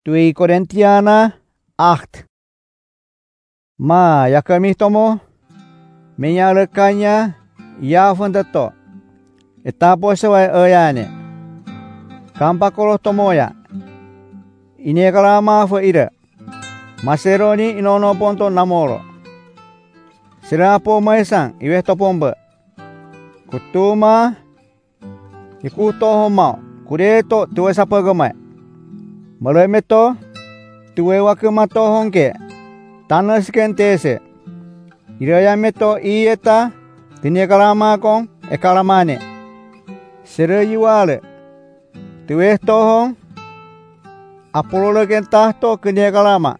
2 Korintiana 8. Ma ya kami tomo menyalakannya ya fundato. Etapo sewai ayane. Kampa kolo tomo ya. Ini kalama fo ira. Maseroni inono ponto namoro. Sirapo maesang iwe topomba. Kutuma ikuto homao. Kureto tuwe sapagamai. Malemeto tuwe wakumato honke. Tanas kentese. Irayameto ieta tinia kalama kong ekalamane. Sere yuale. Tuwe tohong apololo kentahto kenia kalama.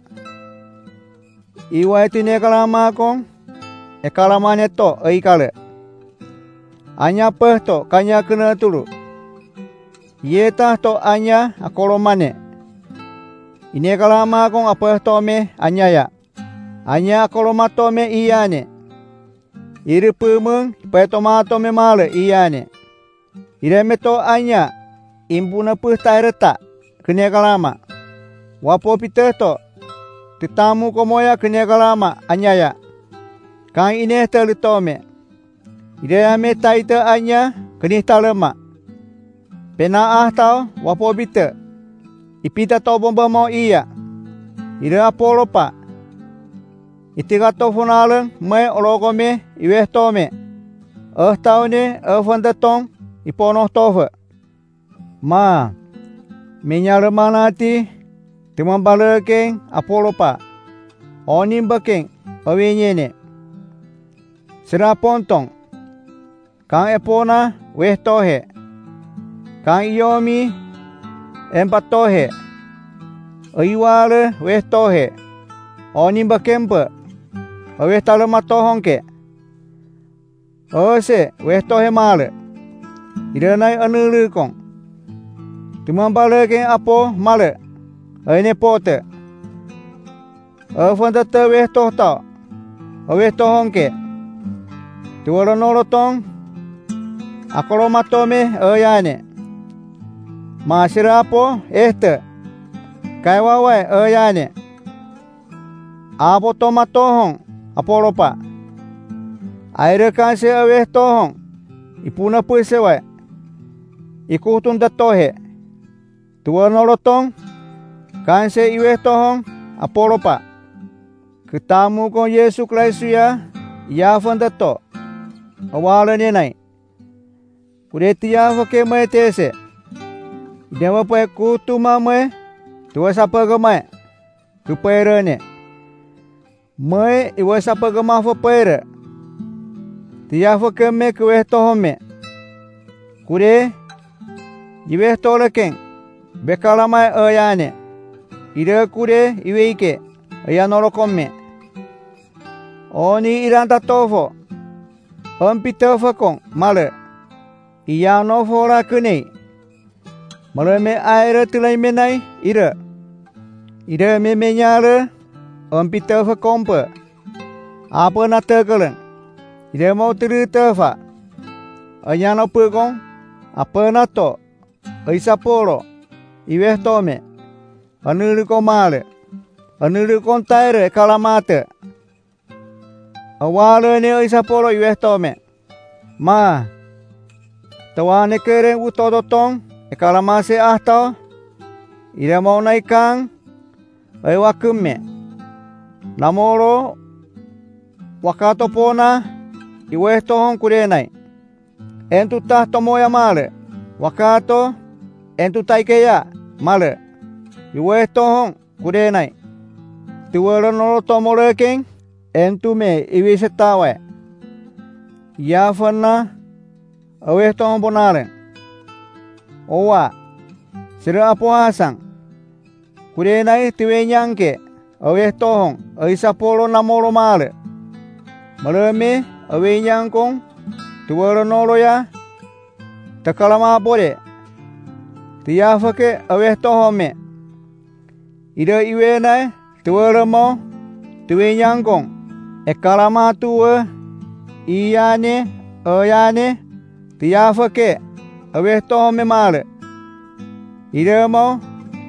Iwa tinia kalama kong ekalamane to eikale. Anya pehto kanya kena tulu. Yeta to anya akolomane. Ini kalama kong apehto me anya ya. Anya akolomato me iyane. Iri pumeng petomato me male iyane. Iremeto anya impuna puhtai reta kenia kalama. Wapo piteto titamu komoya kenia kalama anya ya. Kang ine telitome. Ireyame taita anya keni talema. Pena tau wapo bite. Ipita tau bomba mau iya. Ire apolo pa. Itigato funalen me ologome iwe tome. Taune fondatong ipono tofe. Ma menyala manati timambalekeng apolo pa. Onim bakeng awenyene. Sira pontong. Kang epona weh tohe. Kang iyomi empatohe. Iwale weh tohe. Onim bakempe. Weh talemato honke. Ose weh tohe male. Irenai anulukong. Tumambalekeng apo male. Ene pote. Fondata weh tohta. Weh tohonke. Tuwala nolotong. Akolomatome ayane. Masirapo este. Kaiwawai ayane. Apo tomatohong apolopa. Aire kanse aweh tohong. Ipuna pusewai. Ikutun datohe. Tuwa nolotong. Kanse iweh tohong apolopa. Ketamu kong Yesu Kristus ya fondato. Awala nenai. Kureti ya fake mai tese. Dewa pa kutuma mai. Tuwa sapa gamai. Kupaira ne. Mai iwa sapa gama fo paira. Tiya fake me kuweh tohome. Kure. Iweh tolekeng. Bekalamai ayane. Ire kure iweike. Ayanolokome. Oni iranta tofo. Ampita kong male. Iyano fora kunei. Male me aire tulai menai ire. Ire me menyare. Ampita kompe. Apa na tegelen. Ire mau tiri tefa. Ayano pukong. Apa na to. Aisaporo. Iweh tome. Anuliko male. Anuliko taire kalamate. Awale ne aisaporo iweh tome. Ma. Tawane keren utodotong. Ekalamase ahto. Ire mau naikang. Aiwakume. Namoro. Wakato pona. Iweh tohong kurenai. Entu tah tomoya male. Wakato. Entu taikeya male. Iweh tohong kurenai. Tuwala nolo tomolekeng. Entu me iwise tawe. Ya fana. Aweh tohong ponaren. Owa. Sira apo hasang. Kurenai tiwe nyanke. Aweh tohong. Aisapolo namoro male. Maleme aweh nyankong. Tuwala nolo ya. Takalama bore. Tiyafake aweh tohome. Ida iwe nai. Tuwala mo. Tuwe nyankong. Ekalama tuwe. Iyane. Ayane. Tiyafake aweh tohome male. Ida mo.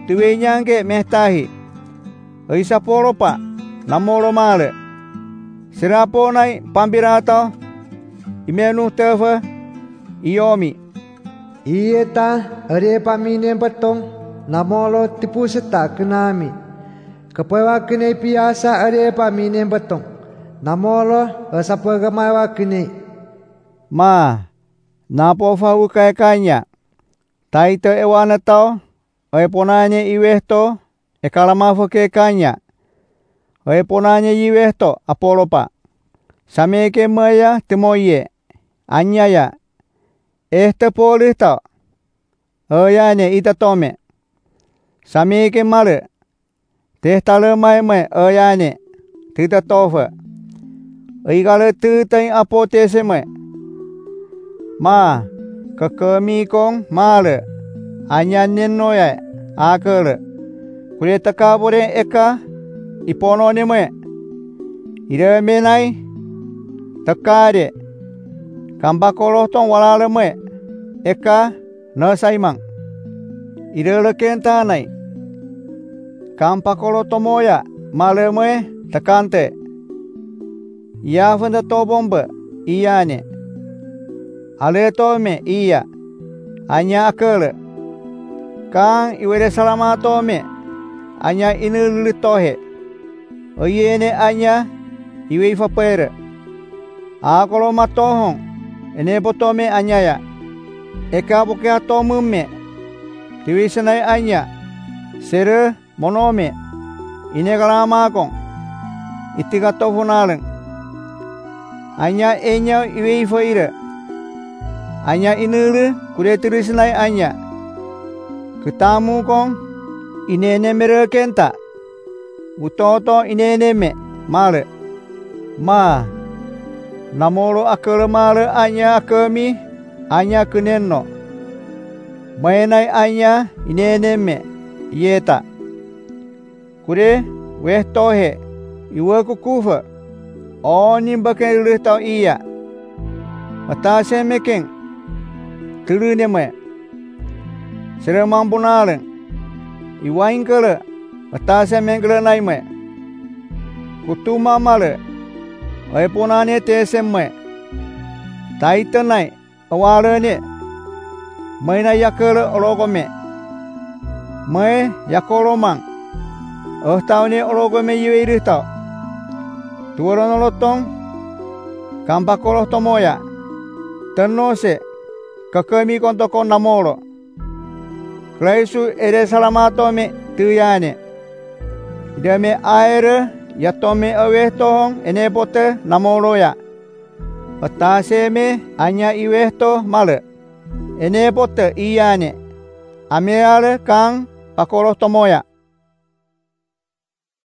tuwinyangke mehtahi. Isaporo pa namoro male. Sirapo nai pambirato imenu tefa iomi. Iyeta are pamine betong namolo tipu seta kenami. Kepewa kene piasa are pamine betong namolo asapa gamawa kene. Ma napo fau kanya. Taito ewana tau ponanya iwehto ekalamafu ke kanya. Ponanya iwehto apolopa. Sameke maya temoye anyaya. Polita oyane itatome. Sameke male. Tehtale mai oyane titatofa. Igale tutai apotese me. Ma kakemi kong male. Anyanin noya akale. Kuleta kabore eka ipono ni me. Ire menai takare. Kambakolo tong walale me. Eka no saimang. Ire kentanai. Kampakolo tomoya male me takante. Ia fenda tobombe iyane. Ale tome iya. Anya akale. Kang iwede salama tome. Anya inulili tohe. Oyene anya iwe ifapere. Akolo matohong. Ene botome anyaya. Eka boke atomume. Tiwisanai anya. Sere monome. Ine kalama akong. Itika tofunaleng. Anya enya iwe ifaire. Anya inulu kude tirisanai anya. Ketamu kong inene mere kenta. Utoto inene me male. Ma namoro akele male anya akemi anya keneno. Mainai anya inene me yeta. Kure wehtohe iwe kukufa. Oni baken lutau iya. Atase meken tulune me. Sere mampunalen. Iwain kele atase mengkele nai me. Kutuma male. Ponane tese me. Taita nai awale ne. Maina yakele ologo me. Me yakolo mang. Tau ne ologo me yue iritau. Tuwaron olotong. Kampakolo tomoya. Tenose. Kakemi kontoko namoro. Klaisu ere salamato me tuyane. Idame aere yatome awehtohong enepote namoroya. Atase me anya iwehto male. Enepote iyane. Ameale kang pakolo tomoya.